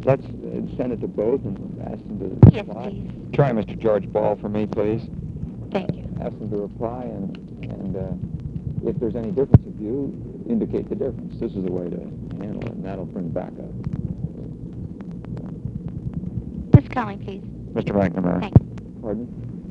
let's send it to both and ask them to Yes, reply. please. Try Mr. George Ball for me, please. Thank you. Ask them to reply, and if there's any difference of view, indicate the difference. This is the way to handle it, and that'll bring back up. Who's calling, please? Mr. McNamara. Thanks. Pardon?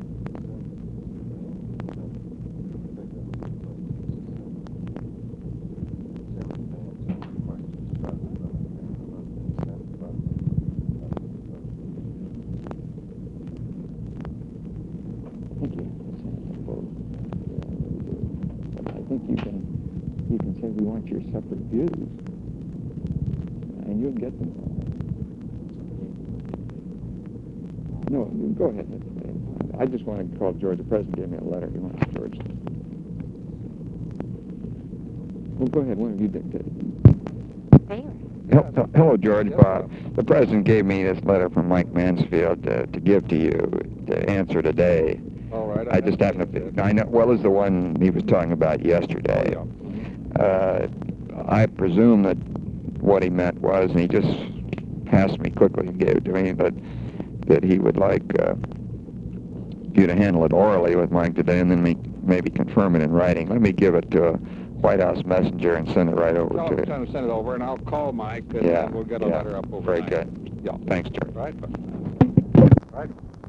I think you have to send it to both. But I think you can say we want your separate views, and you'll get them. No, go ahead. I just want to call George. The president gave me a letter. He wants George. Well, go ahead. One of you dictate. Hello, George. The president gave me this letter from Mike Mansfield to give to you to answer today. All right. I just happen to. I know. Well, is the one he was talking about yesterday. I presume that what he meant was, and he just passed me quickly and gave it to me, but that he would like you to handle it orally with Mike today, and then maybe confirm it in writing. Let me give it to a White House messenger and send it right over to you. Send it over, and I'll call Mike, and we'll get a letter up overnight. Very good. Yeah. Thanks, George. Right. Right.